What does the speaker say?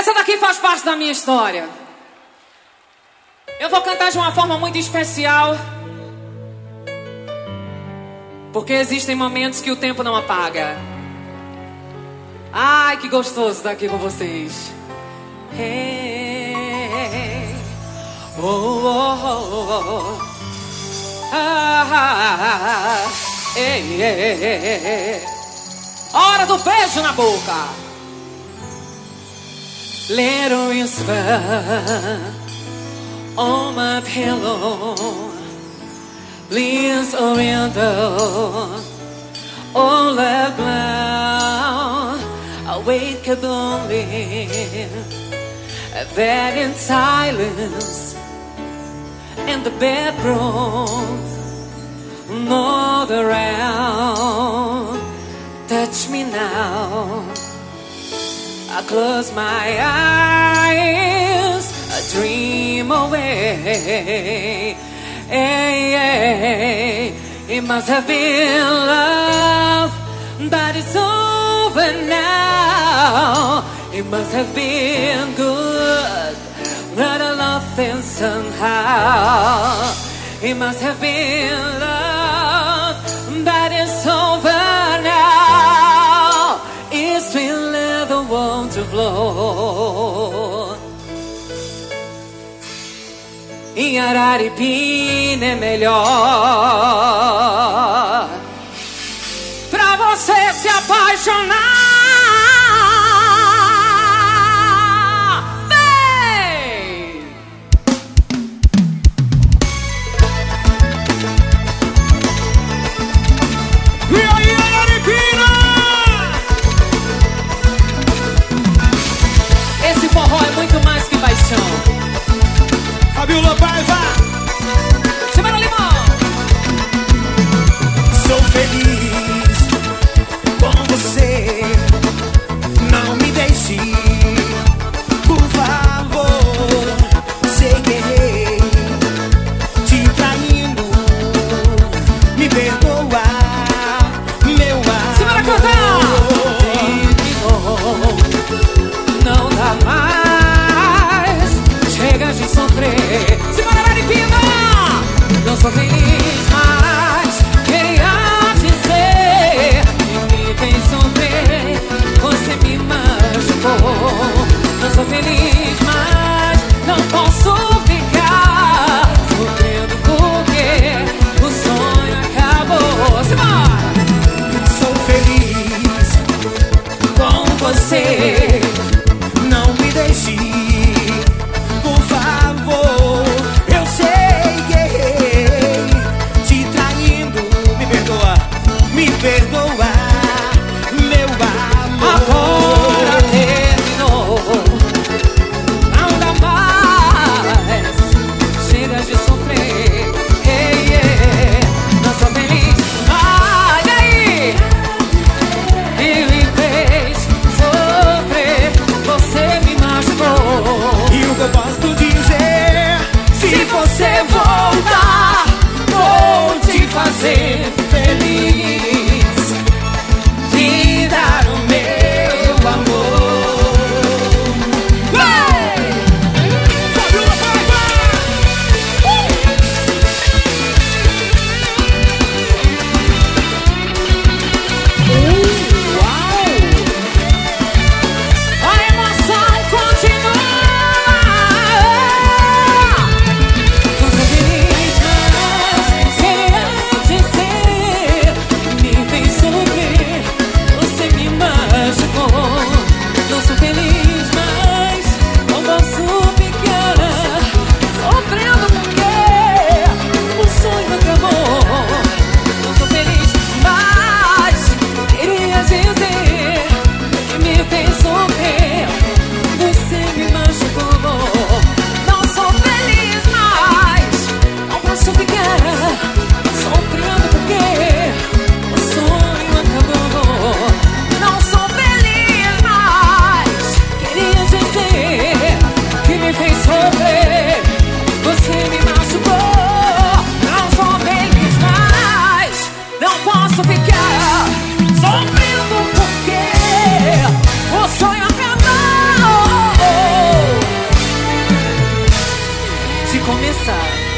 Essa daqui faz parte da minha história. Eu vou cantar de uma forma muito especial, porque existem momentos que o tempo não apaga. Ai, que gostoso estar aqui com vocês. Hey, oh, oh, oh, oh. Ah, hey, hey, hey. Hora do beijo na boca. Little whisper on my pillow, leaves a window, all that blood. I wake up lonely, that in silence, in the bedrooms, not around. Touch me now. I close my eyes, I dream away. Hey, hey, it must have been love, but it's over now. It must have been good, not a loving somehow. It must have been love, but it's over now. It's been the want to flow. Em Araripina é melhor pra você se apaixonar. Vem! E aí, Araripina? Esse forró é muito mais que paixão. Fabiola Paiva, Semana Limão. sou feliz com você. Não me deixe, por favor. Sei que errei, te traindo. Me perdoa, meu amor. Semana cantar. Não dá mais, chega de sofrer. Semana Araripina. Não sou feliz, mas queria dizer que me fez sofrer. Você me machucou. Não sou feliz, mas não posso ficar sofrendo porque o sonho acabou. Semana. Sou feliz com você. Não me deixe, por favor. Eu sei que errei, te traindo. Me perdoa, meu amor. Agora terminou. Não de começar.